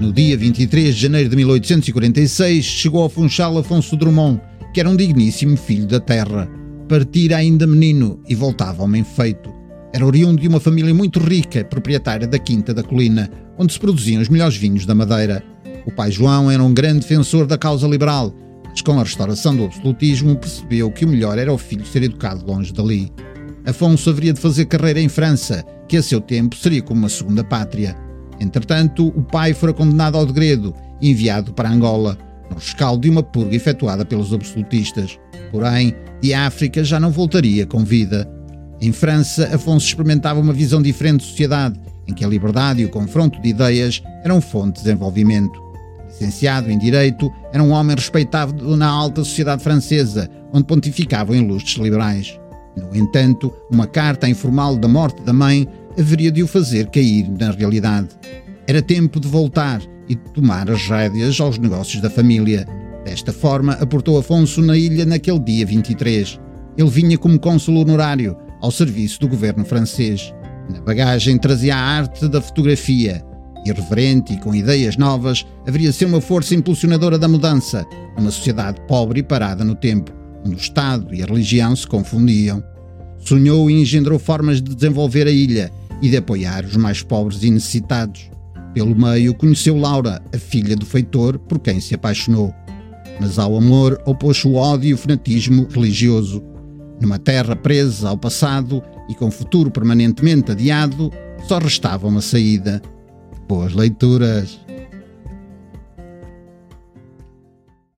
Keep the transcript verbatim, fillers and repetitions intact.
No dia vinte e três de janeiro de mil oitocentos e quarenta e seis, chegou ao Funchal Afonso Drummond, que era um digníssimo filho da terra. Partira ainda menino e voltava homem feito. Era oriundo de uma família muito rica, proprietária da Quinta da Colina, onde se produziam os melhores vinhos da Madeira. O pai João era um grande defensor da causa liberal, mas com a restauração do absolutismo percebeu que o melhor era o filho ser educado longe dali. Afonso haveria de fazer carreira em França, que a seu tempo seria como uma segunda pátria. Entretanto, o pai fora condenado ao degredo e enviado para Angola, no rescaldo de uma purga efetuada pelos absolutistas. Porém, de África já não voltaria com vida. Em França, Afonso experimentava uma visão diferente de sociedade, em que a liberdade e o confronto de ideias eram fonte de desenvolvimento. Licenciado em Direito, era um homem respeitado na alta sociedade francesa, onde pontificavam em lustres liberais. No entanto, uma carta informal da morte da mãe haveria de o fazer cair na realidade. Era tempo de voltar e de tomar as rédeas aos negócios da família. Desta forma, aportou Afonso na ilha naquele dia vinte e três. Ele vinha como cônsul honorário, ao serviço do governo francês. Na bagagem trazia a arte da fotografia. Irreverente e com ideias novas, haveria de ser uma força impulsionadora da mudança, numa sociedade pobre e parada no tempo, onde o Estado e a religião se confundiam. Sonhou e engendrou formas de desenvolver a ilha e de apoiar os mais pobres e necessitados. Pelo meio, conheceu Laura, a filha do feitor, por quem se apaixonou. Mas ao amor opôs-se o ódio e o fanatismo religioso. Numa terra presa ao passado e com futuro permanentemente adiado, só restava uma saída. Boas leituras!